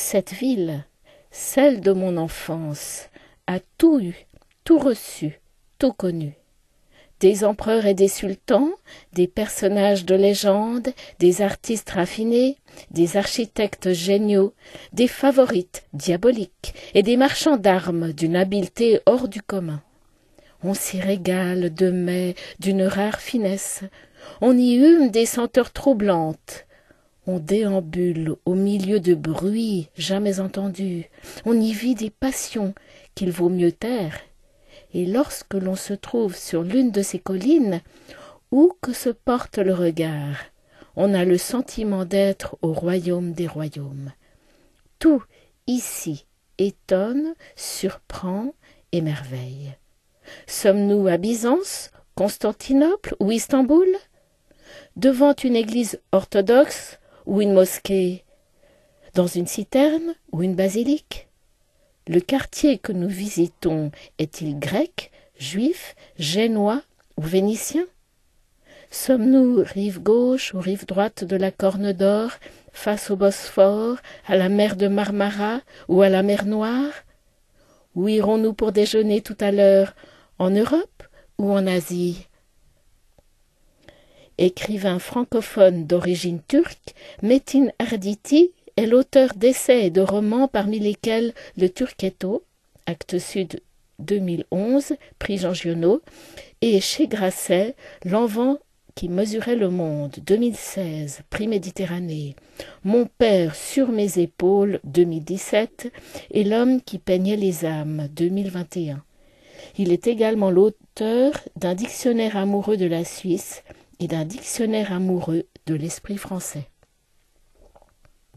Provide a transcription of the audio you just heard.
Cette ville, celle de mon enfance, a tout eu, tout reçu, tout connu. Des empereurs et des sultans, des personnages de légende, des artistes raffinés, des architectes géniaux, des favorites diaboliques et des marchands d'armes d'une habileté hors du commun. On s'y régale de mets d'une rare finesse, on y hume des senteurs troublantes, on déambule au milieu de bruits jamais entendus, on y vit des passions qu'il vaut mieux taire. Et lorsque l'on se trouve sur l'une de ces collines, où que se porte le regard, on a le sentiment d'être au royaume des royaumes. Tout ici étonne, surprend, émerveille. Sommes-nous à Byzance, Constantinople ou Istanbul? Devant une église orthodoxe ou une mosquée? Dans une citerne ou une basilique? Le quartier que nous visitons est-il grec, juif, génois ou vénitien? Sommes-nous rive gauche ou rive droite de la Corne d'Or, face au Bosphore, à la mer de Marmara ou à la mer Noire? Où irons-nous pour déjeuner tout à l'heure, en Europe ou en Asie? Écrivain francophone d'origine turque, Metin Erditi est l'auteur d'essais et de romans parmi lesquels Le Turquetto, Actes Sud 2011, prix Jean Giono, et Chez Grasset, L'enfant qui mesurait le monde 2016, prix Méditerranée, Mon père sur mes épaules 2017 et L'homme qui peignait les âmes 2021. Il est également l'auteur d'un dictionnaire amoureux de la Suisse et d'un dictionnaire amoureux de l'esprit français.